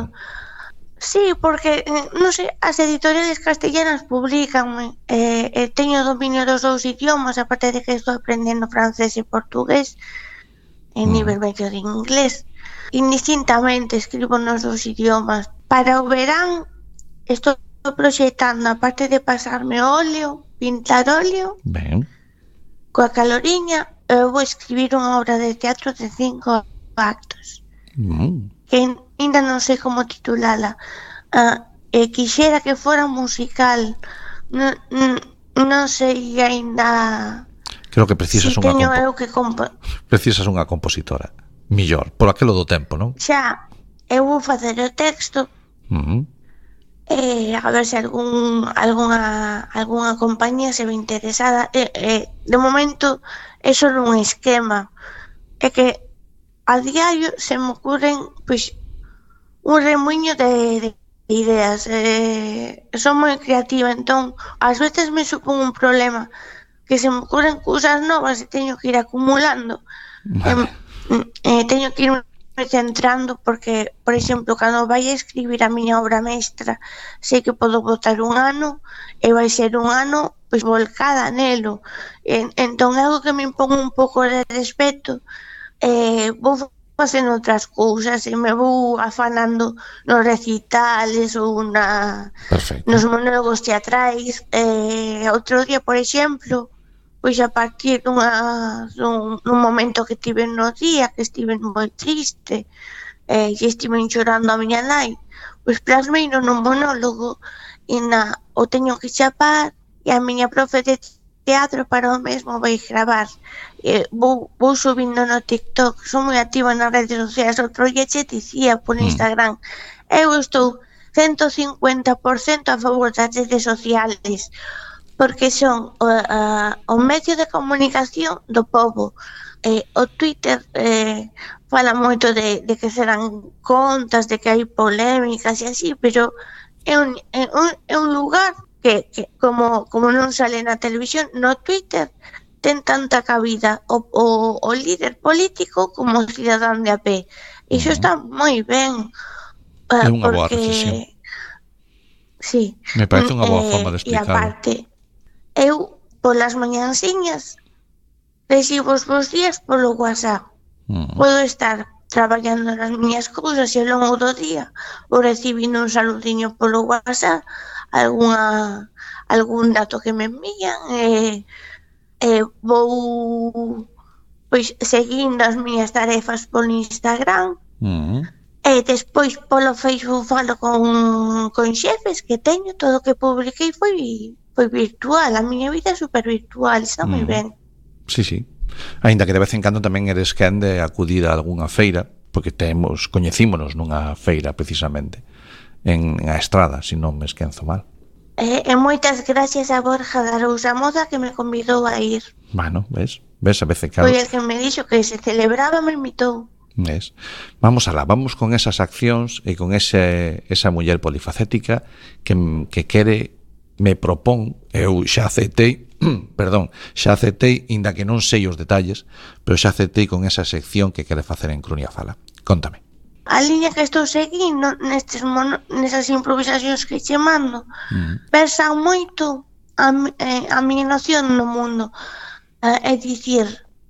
S8: Sí, porque, eh, non sei, as editoriales castellanas publican, eh, eh, teño dominio dos dous idiomas, aparte de que estou aprendendo francés e portugués, en
S1: Mm.
S8: nivel medio de inglés. Indistintamente escribo nos dous idiomas. Para o verán, estou proxectando, aparte de pasarme óleo, pintar óleo,
S1: Ben.
S8: coa caloriña, eu vou escribir unha obra de teatro de cinco actos,
S1: Mm.
S8: que ainda non sei como titulala. Ah, e quixera que fora musical, non, non, non sei aínda
S1: Creo que precisas
S8: si
S1: unha
S8: teño
S1: compo-
S8: eu que compo...
S1: precisas unha compositora. Millor, por aquelo do tempo, non?
S8: Xa, eu vou facer o texto,
S1: Mm.
S8: eh, a ver se algún algunha algunha compañía se ve interesada. Eh, eh, de momento é só un esquema, é que a diario se me ocurren pois un remuño de, de ideas. Eh, son moi creativa, entón ás veces me supón un problema que se me ocurren cousas novas e teño que ir acumulando.
S1: Vale.
S8: Eh, eh, teño que ir centrando porque, por exemplo, cando vai a escribir a miña obra mestra, sei que podo botar un ano e vai ser un ano pois volcada nelo. En, entón é algo que me impón un pouco de respeto. Eh, vou facendo outras cousas e me vou afanando nos recitales ou na,
S1: Perfecto.
S8: nos monólogos teatrais. Eh, outro día, por exemplo, pois a partir dunha, dun, dun momento que tive no día, que estive moi triste, eh, e estive chorando a miña nai, pois plasmei no nun monólogo e na, o teño que chapar e a miña profe de teatro para o mesmo vai gravar. Eh, vou, vou subindo no TikTok, son moi activa nas redes sociais. Outro día che dicía por Instagram, eu estou ciento cincuenta por ciento a favor das redes sociales, porque son o, a, o medio de comunicación do povo. Eh, o Twitter eh, fala moito de, de que serán contas, de que hai polémicas e así, pero é un, é un, é un lugar que, que como, como non sale na televisión, no Twitter ten tanta cabida o, o, o líder político como o cidadán de a pé. Iso está moi ben.
S1: É unha boa reflexión.
S8: Sí.
S1: Me parece unha boa
S8: Eh,
S1: forma de
S8: E
S1: explicarlo.
S8: aparte, eu polas mañanciñas recibo os bons días polo WhatsApp.
S1: Mm.
S8: Podo estar traballando nas miñas cousas e ao longo do día vou recibindo un saludiño polo WhatsApp, algunha, algún dato que me envían, e, e vou pois seguindo as miñas tarefas polo Instagram.
S1: Mm.
S8: E despois polo Facebook falo con, con xefes que teño, todo o que publiquei foi foi virtual, a miña vida é super virtual, está moi
S1: Mm.
S8: ben.
S1: Sí, sí. Aínda que de vez en cando tamén eres quen de acudir a algunha feira, porque temos, coñecímonos nunha feira precisamente en, en a Estrada, se non me esquenzo mal.
S8: E, e moitas gracias a Borja da Rousa Moda que me convidou a ir.
S1: Bueno, ves? Ves a veces claro.
S8: Foi el que me dixo que se celebraba, me invitou.
S1: Ves? Vamos alá, vamos con esas accións e con ese, esa muller polifacética que, que quere, me propón, eu xa aceptei, perdón, xa aceptei, inda que non sei os detalles, pero xa aceptei con esa sección que quere facer en Crunia Fala. Contame.
S8: A liña que estou seguindo nestes mono, nesas improvisacións que che mando,
S1: Mm.
S8: versan moito a, mi- eh, a miña noción no mundo. Eh, é dicir,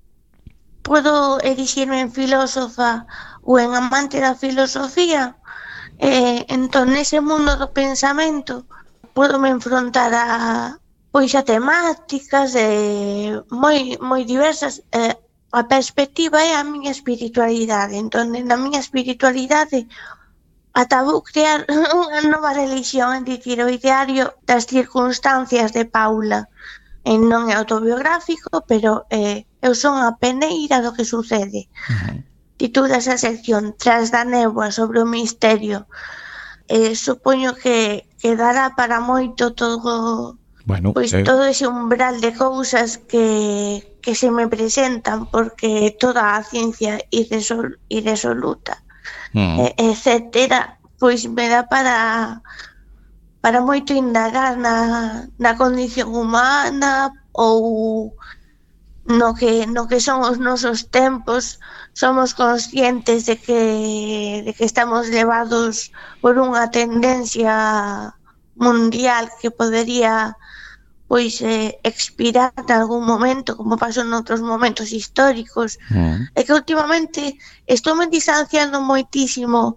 S8: podo erixirme en filósofa ou en amante da filosofía, eh, entón nese mundo do pensamento podo me enfrontar a pois a temáticas eh, moi moi diversas. Eh, a perspectiva é a miña espiritualidade, entón na miña espiritualidade ata vou crear unha nova religión, é dicir, o ideario das circunstancias de Paula. E non é autobiográfico, pero eh, eu son a peneira do que sucede.
S1: Uh-huh.
S8: Titula esa sección Tras da néboa sobre o misterio. Eh, supoño que, que dará para moito todo,
S1: Bueno,
S8: pois
S1: eh,
S8: todo ese umbral de cousas que, que se me presentan, porque toda a ciencia irresol, irresoluta,
S1: mm,
S8: eh, etcétera, pois me dá para para moito indagar na, na condición humana ou no que, no que son os nosos tempos. Somos conscientes de que, de que estamos levados por unha tendencia mundial que podería pois eh, expirar en algún momento, como pasou noutros momentos históricos. Mm. É que últimamente estou me distanciando moitísimo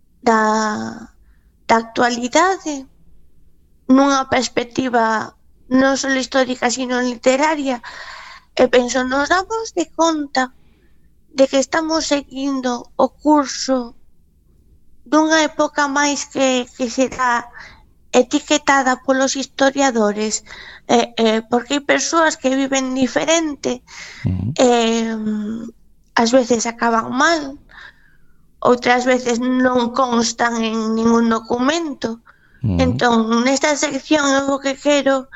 S8: da, da actualidade nunha perspectiva non só histórica, sino literaria, e penso, nos damos de conta de que estamos seguindo o curso dunha época máis que, que será etiquetada polos historiadores, eh, eh, porque hai persoas que viven diferente, uh-huh. eh, ás veces acaban mal, outras veces non constan en ningún documento. Uh-huh. Entón, nesta sección eu o que quero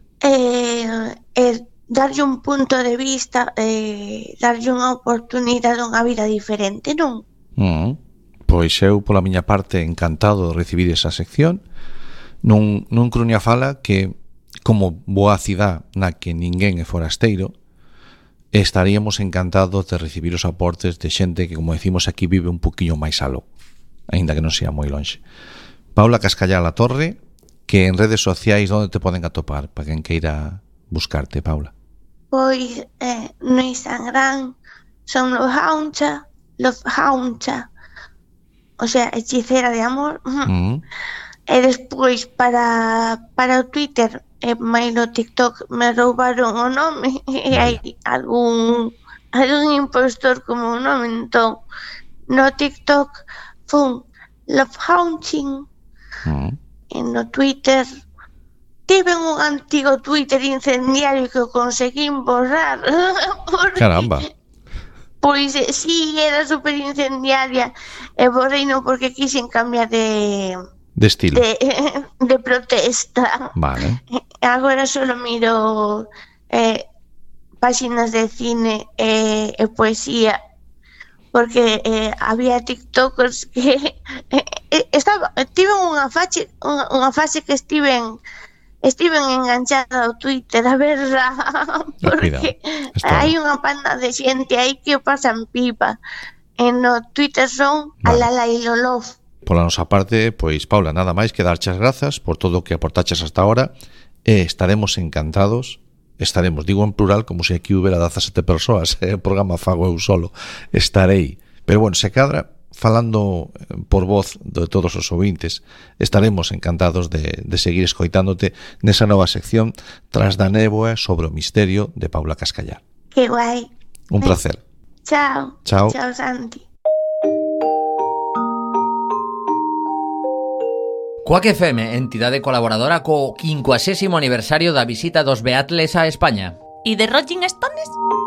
S8: é eh, eh, darlle un punto de vista, eh, darlle unha oportunidade a unha vida diferente, non?
S1: Uh-huh. Pois eu, pola miña parte, encantado de recibir esa sección nun, nun Crunia Fala que, como boa cidade na que ninguén é forasteiro, estaríamos encantados de recibir os aportes de xente que, como decimos aquí, vive un poquinho máis aló, aínda que non sea moi longe. Paula Cascallá La Torre, que en redes sociais onde te poden atopar para quen queira buscarte, Paula?
S8: Pois eh, no Instagram son Lovehauncha, Lovehauncha, o sea, hechicera de amor. Mm. E despois para para o Twitter e máis no TikTok me roubaron o nome e hai algún algún impostor como un nome, entón no TikTok fun Lovehaunching. Mm. E no Twitter tive un antigo Twitter incendiario que o conseguín borrar. Porque,
S1: caramba.
S8: Pois sí, era super incendiaria e borrei non porque quixen cambiar de
S1: de estilo,
S8: de, de protesta.
S1: Vale.
S8: Agora solo miro eh, páxinas de cine e eh, poesía, porque eh, había tiktokers que eh, estaba, tive unha fase unha, unha fase que estiven estiven enganchada ao Twitter, a verla, porque hai unha panda de xente aí que pasan pipa. En no Twitter son vale. Alala e Lolov.
S1: Pola nosa parte, pois, Paula, nada máis que darche as grazas por todo o que aportaches hasta ahora e estaremos encantados, estaremos, digo en plural como se aquí hubiera dezasete persoas, eh, o programa fago eu solo, estarei, pero bueno, se cadra, falando por voz de todos os ouvintes, estaremos encantados de, de seguir escoitándote nesa nova sección Tras da néboa sobre o misterio de Paula Cascallá.
S8: Que guai.
S1: Un placer.
S8: Chao.
S1: Chao.
S8: Chao, Santi.
S9: Quack F M, entidade colaboradora co quincuagésimo aniversario da visita dos Beatles a España.
S10: E de Rolling Stones?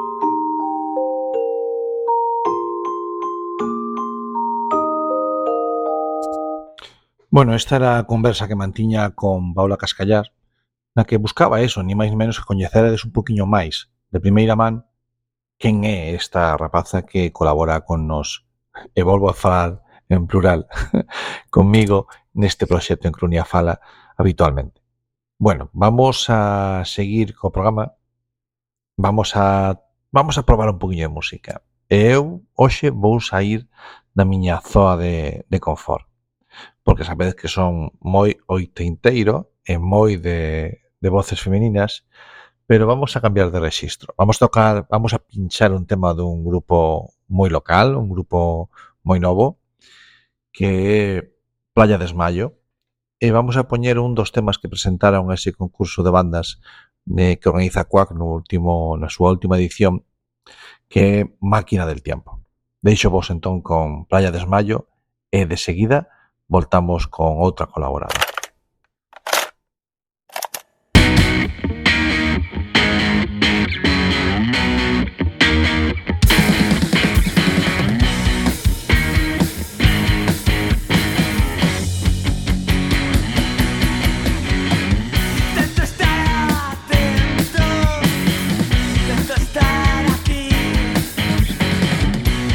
S1: Bueno, esta era a conversa que mantiña con Paula Cascallar, na que buscaba eso, ni máis ni menos que coñeceredes un poquinho máis, de primeira man, quen é esta rapaza que colabora con nos, e volvo a falar en plural, conmigo neste proxecto en Crunia Fala habitualmente. Bueno, vamos a seguir co programa, vamos a vamos a probar un poquinho de música. E eu hoxe vou sair da miña zoa de, de confort, porque sabedes que son moi oitenteiro e moi de, de voces femininas, pero vamos a cambiar de rexistro. Vamos a tocar, vamos a pinchar un tema dun grupo moi local, un grupo moi novo, que é Playa Desmayo, e vamos a poñer un dos temas que presentaron ese concurso de bandas de, que organiza Quack no último, na súa última edición, que é Máquina del Tiempo. Deixo vos entón con Playa Desmayo e de seguida voltamos con outra colaborada.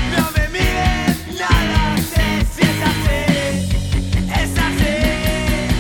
S2: Es así.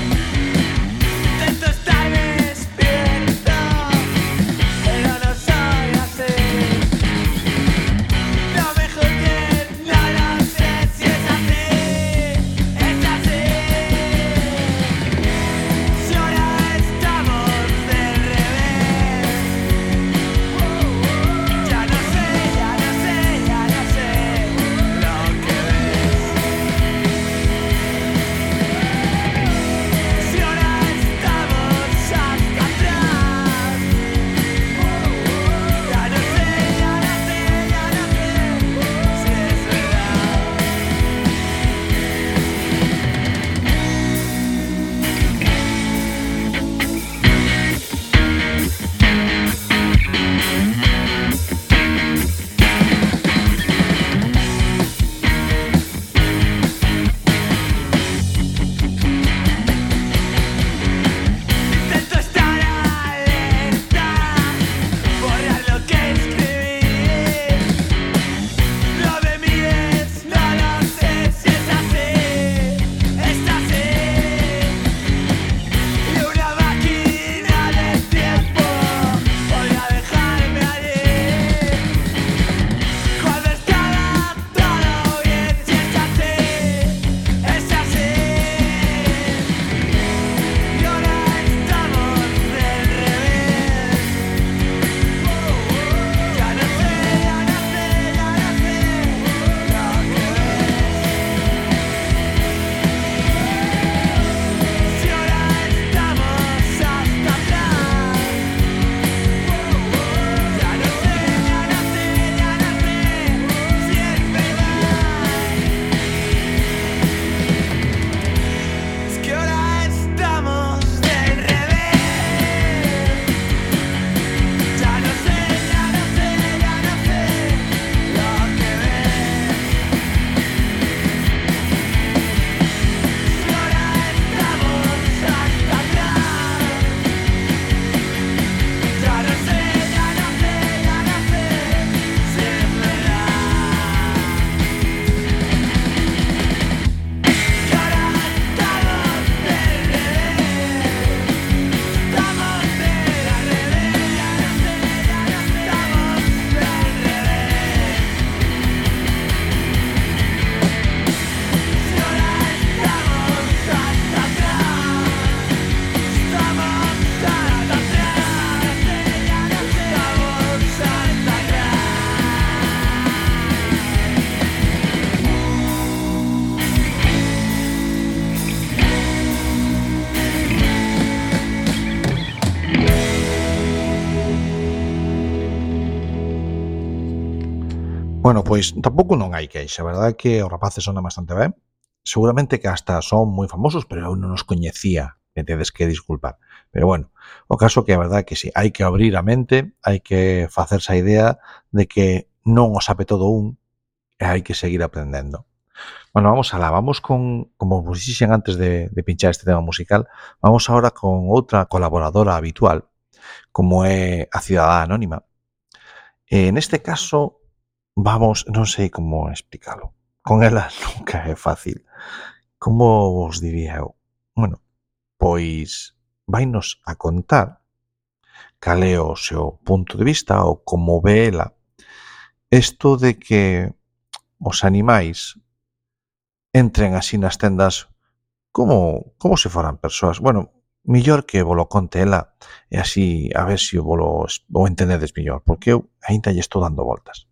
S1: Bueno, pois tampouco non hai queixa, a verdade é que os rapaces sonan bastante ben. Seguramente que hasta son moi famosos, pero eu non os coñecía, me tedes que disculpar. Pero bueno, o caso que a verdade é que sí, hai que abrir a mente, hai que facerse a idea de que non o sabe todo un e hai que seguir aprendendo. Bueno, vamos alá, vamos con, como vos dixen antes de, de pinchar este tema musical, vamos ahora con outra colaboradora habitual, como é a Cidadá Anónima. E neste caso, vamos, non sei como explicarlo. Con ela nunca é fácil. Como vos diría eu? Bueno, pois vainos a contar cal é o seu punto de vista ou como ve ela isto de que os animais entren así nas tendas como, como se foran persoas. Bueno, millor que volo conte ela e así a ver se o volo o entendedes millor, porque eu ainda lle estou dando voltas.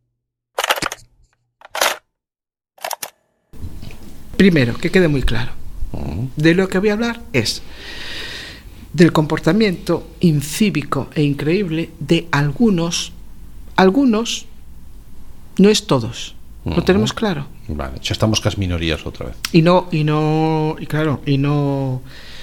S10: Primero, que quede muy claro, de lo que voy a hablar es del comportamiento incívico e increíble de algunos, algunos, no es todos, lo uh-huh. tenemos claro.
S1: Vale, xa estamos cas minorías outra vez.
S10: Y no, y no, y claro, y no,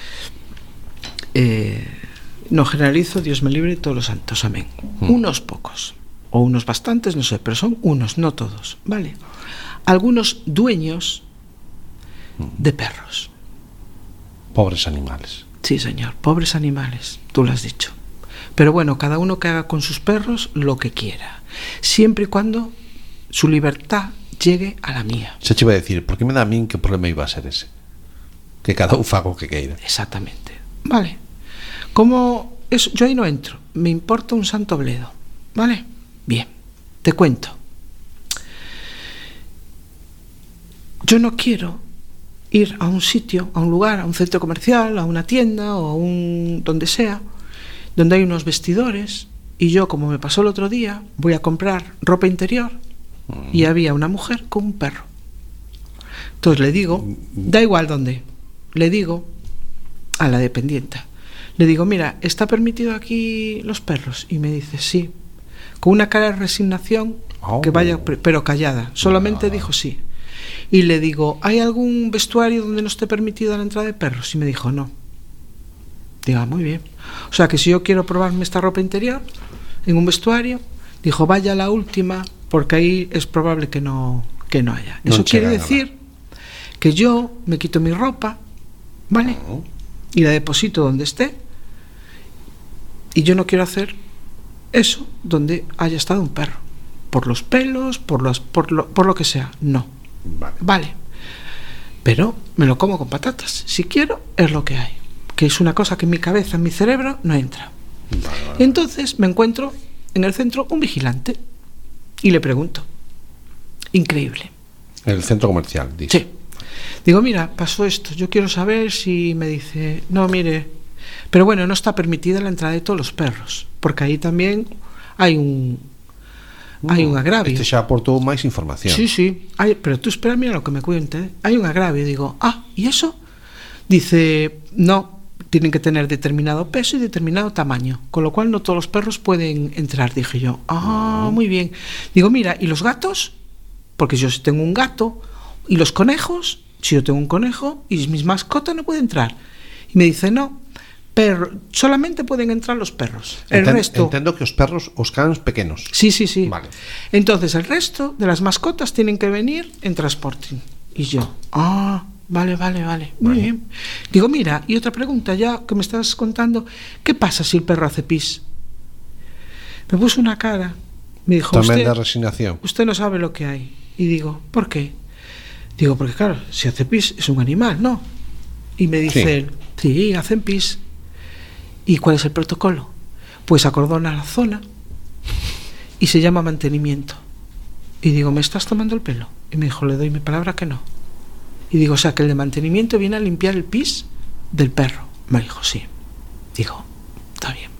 S10: eh, no generalizo, Dios me libre, todos los santos, amén. Uh-huh. Unos pocos, o unos bastantes, no sé, pero son unos, no todos, ¿vale? Algunos dueños de perros.
S1: Pobres animales.
S10: Sí, señor, pobres animales, tú lo has dicho. Pero bueno, cada uno que haga con sus perros lo que quiera, siempre y cuando su libertad llegue a la mía.
S1: Se te iba a decir, ¿por qué me da a mí qué problema iba a ser ese? Que cada uno faga o que queira.
S10: Exactamente. Vale. Como eso, yo ahí no entro, me importa un santo bledo. ¿Vale? Bien, te cuento. Yo no quiero ir a un sitio, a un lugar, a un centro comercial, a una tienda o a un donde sea, donde hay unos vestidores y yo, como me pasó el otro día, voy a comprar ropa interior y había una mujer con un perro. Entonces le digo, da igual dónde, le digo a la dependienta, le digo, mira, ¿está permitido aquí los perros? Y me dice, sí, con una cara de resignación, oh. que vaya, pero callada, solamente ah. dijo sí. Y le digo, ¿hay algún vestuario donde no esté permitida la entrada de perros? Y me dijo, no. Digo, ah, muy bien. O sea que si yo quiero probarme esta ropa interior en un vestuario, dijo, vaya a la última, porque ahí es probable que no, que no haya. Eso no quiere decir nada. Que yo me quito mi ropa, ¿vale? Uh-huh. Y la deposito donde esté. Y yo no quiero hacer eso donde haya estado un perro. Por los pelos, por, los, por, lo, por lo que sea. No. Vale. Vale. Pero me lo como con patatas. Si quiero, es lo que hay. Que es una cosa que en mi cabeza, en mi cerebro, no entra. Vale, vale. Entonces me encuentro en el centro un vigilante y le pregunto. Increíble.
S1: En el centro comercial, dice.
S10: Sí. Digo, mira, pasó esto. Yo quiero saber si me dice, no, mire, pero bueno, no está permitida la entrada de todos los perros, porque ahí también hay un Hay un agravio.
S1: Este xa aportou máis información.
S10: Sí, sí. Hay, pero tú espera, mira lo que me cuente. Hay un agravio. Digo, ah, ¿y eso? Dice, no, tienen que tener determinado peso y determinado tamaño, con lo cual no todos los perros pueden entrar. Dije yo, ah, muy bien. Digo, mira, ¿y los gatos? Porque yo si tengo un gato. ¿Y los conejos? Si yo tengo un conejo y mis mascotas no pueden entrar. Y me dice, no, pero solamente pueden entrar los perros. El
S1: Enten,
S10: resto.
S1: Entendo que os perros, os cans pequenos.
S10: Sí, sí, sí.
S1: Vale.
S10: Entonces el resto de las mascotas tienen que venir en transporte. Y yo, ah, vale, vale, vale. Muy vale. bien. Digo, mira, y otra pregunta ya que me estás contando, ¿qué pasa si el perro hace pis? Me puso una cara. Me dijo,
S1: también
S10: usted,
S1: de resignación.
S10: Usted no sabe lo que hay. Y digo, ¿por qué? Digo, porque claro, si hace pis es un animal, ¿no? Y me dice sí. él, sí, hacen pis. ¿Y cuál es el protocolo? Pues acordona la zona y se llama mantenimiento. Y digo, ¿me estás tomando el pelo? Y me dijo, le doy mi palabra que no. Y digo, o sea, que el de mantenimiento viene a limpiar el pis del perro. Me dijo, sí. Digo, está bien.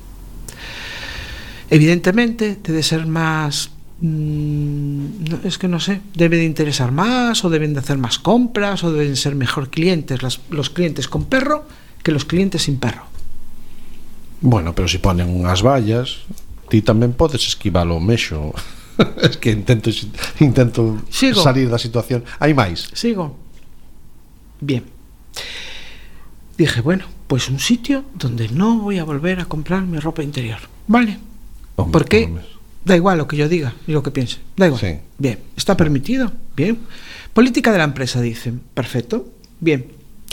S10: Evidentemente debe ser más, mmm, no, es que no sé, debe de interesar más, o deben de hacer más compras, o deben ser mejor clientes las, los clientes con perro que los clientes sin perro.
S1: Bueno, pero si ponen unhas vallas, ti tamén podes esquivar o mexo.
S11: Es que intento intento
S10: Sigo.
S11: salir da situación. Hai máis?
S10: Sigo. Bien. Dije, bueno, pues un sitio donde no voy a volver a comprar mi ropa interior. ¿Vale?
S11: Hombre,
S10: Porque
S11: hombre.
S10: da igual lo que yo diga y lo que piense. Da igual.
S11: Sí.
S10: Bien. ¿Está permitido? Bien. Política de la empresa, dicen. Perfecto. Bien.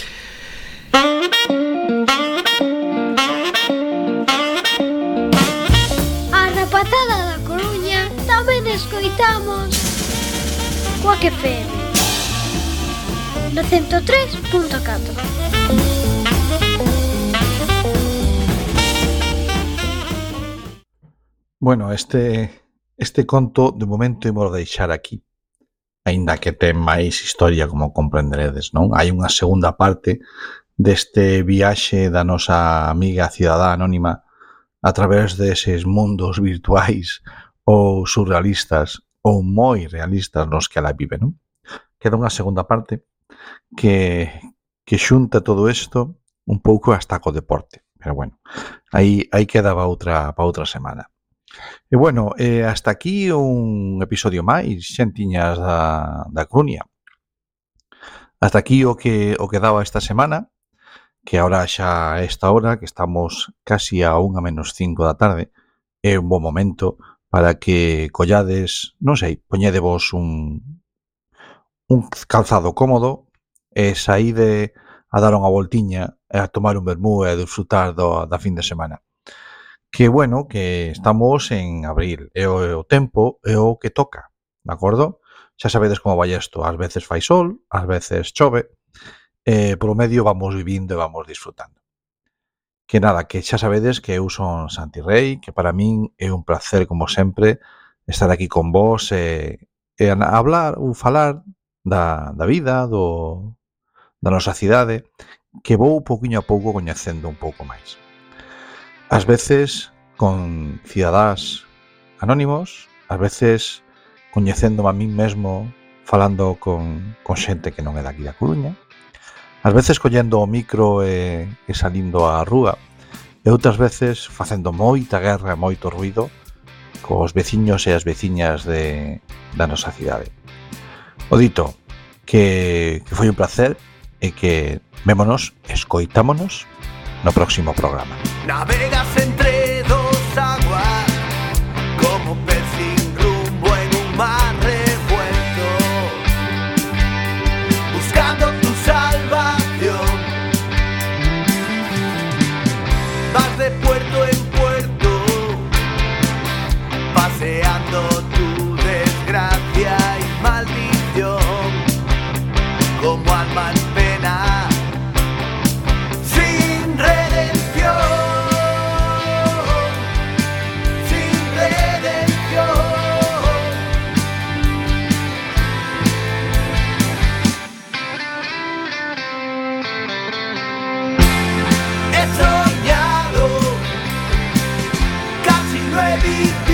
S12: A rapatada da Coruña tamén escoitamos Quack F M no ciento tres punto catro.
S1: Bueno, este este conto de momento imos deixar aquí. Aínda que ten máis historia, como comprenderedes, non? Hai unha segunda parte deste viaxe da nosa amiga cidadá anónima a través deses mundos virtuais ou surrealistas ou moi realistas nos que ela vive, non? Queda unha segunda parte que, que xunta todo isto un pouco hasta co deporte. Pero bueno, aí, aí queda pa outra, pa outra semana. E bueno, eh, hasta aquí un episodio máis, xentiñas da, da Crunia. Hasta aquí o que o que daba esta semana, que ahora xa a esta hora, que estamos casi a unha menos cinco da tarde, é un bon momento para que collades, non sei, poñedevos un, un calzado cómodo e saíde a dar unha voltiña e a tomar un vermú e a disfrutar do, da fin de semana. Que bueno, que estamos en abril, é o, é o tempo, é o que toca, de acordo? Xa sabedes como vai isto, ás veces fai sol, ás veces chove, e polo medio vamos vivindo e vamos disfrutando. Que nada, que xa sabedes que eu son Santi Rei, que para min é un placer, como sempre, estar aquí con vos e, e a hablar ou falar da, da vida, do, da nosa cidade, que vou pouquiño a pouco coñecendo un pouco máis. Ás veces con cidadás anónimos, ás veces coñecéndome a min mesmo falando con, con xente que non é daqui da Coruña, ás veces collendo o micro e, e salindo á rúa, e outras veces facendo moita guerra e moito ruido cos veciños e as veciñas de, da nosa cidade. O dito, que, que foi un placer e que vémonos, escoitámonos no próximo programa.
S2: Navegas entre dos aguas como pez sin rumbo en un mar revuelto, buscando tu salvación. Vas de puerto en puerto, paseando tu desgracia y maldición como alma en pena. He soñado, casi lo he visto.